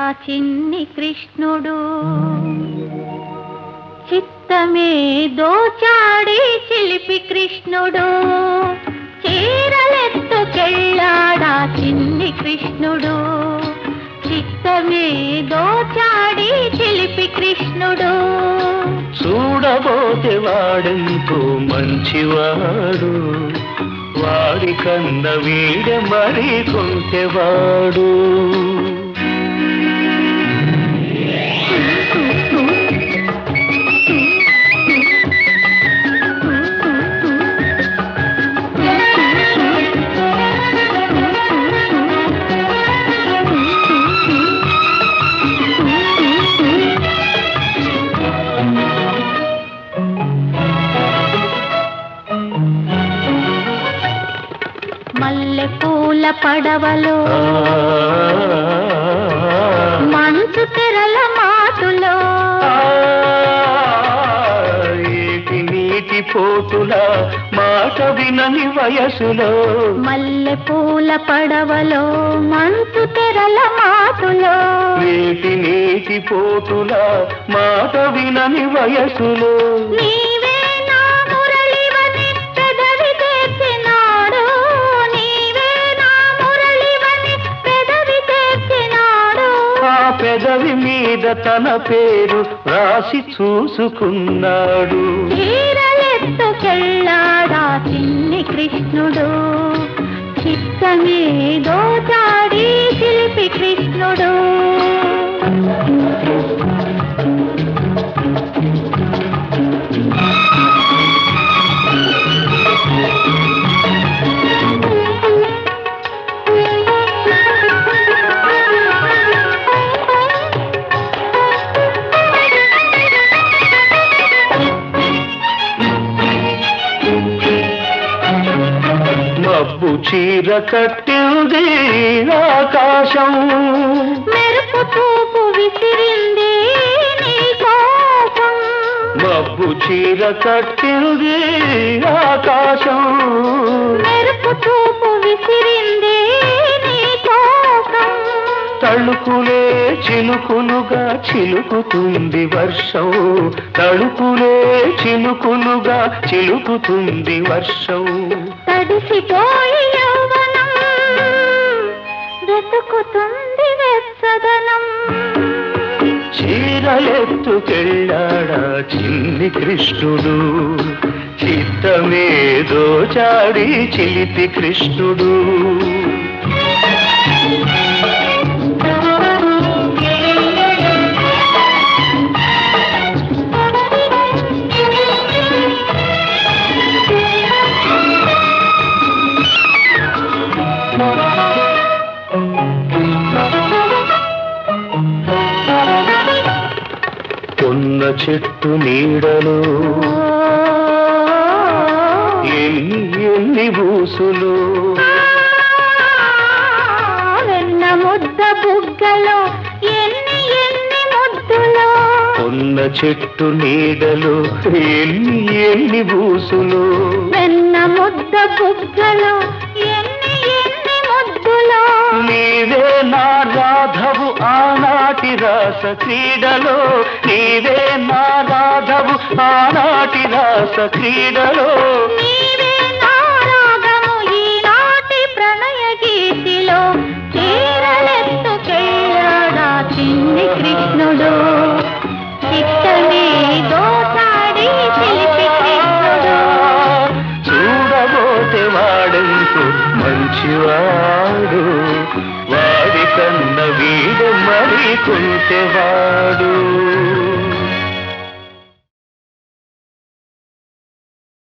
చిన్ని కృష్ణుడు చిత్తమే దోచాడి చిలిపి కృష్ణుడు చీరలెత్తుకెళ్ళాడా చిన్ని కృష్ణుడు చిత్తమే దోచాడి చిలిపి కృష్ణుడు చూడబోతే వాడెంతో మంచివాడు వాడి కన్న వీడ మరి కొంటెవాడు మల్లె పూల పడవలో మంచు తెరల మాటులో ఏటి నీటి పోటుల మాట వినని వయసులో మల్లె పూల పడవలో మంచు తెరల మాటులో ఏటి నీటి పోటుల మాట వినని వయసులో నీవే నా మురళివని పెదవి తెచ్చినాడు నీవే నా మురళివని పెదవి తెచ్చినాడు ఆ పెదవి మీద తన పేరు రాసి చూసుకున్నాడు చీరలెత్తుకెళ్ళాడా చిన్ని కృష్ణుడు చిత్తమే దోచాడి చిలిపి కృష్ణుడు మబ్బు చీర కట్టింది ఆకాశం మెరుపు చూపు విసిరింది నీ కోసం మబ్బు చీర కట్టింది ఆకాశం మెరుపు చూపు విసిరింది నీ కోసం తళుకులే చినుకులుగా చిలుకుతుంది వర్షం తళుకులే చినుకులుగా చిలుకుతుంది వర్షం తడిసిపోయి యౌవనం వెతుకుతుంది వెచ్చదనం చీరలెత్తుకెళ్ళాడా చిన్ని కృష్ణుడు చిత్తమే దోచాడి చిలిపి కృష్ణుడు కొన్న చెట్టు నీడలో ఎన్ని బూసులు వెన్న ముద్ద బుగ్గలో ఎన్ని ముద్దులో కొన్న చెట్టు నీడలో ఎన్ని బూసులు వెన్న ముద్ద బుగ్గలో ఎన్ని ముద్దులో నీవే నా రాధవు ఆనాటి రాస క్రీడలో నీవే నా రాధవు ఆనాటి రాస క్రీడలో నీవే నా రాగము ఈనాటి ప్రణయ గీతిలో చీరలెత్తుకెళ్ళాడా చిన్ని కృష్ణుడు చిత్తమే దోచాడి చిలిపి కృష్ణుడు చూడబోతే వాడెంతో మంచివాడు వాడి కన్న వీడు మరి కొంటెవాడు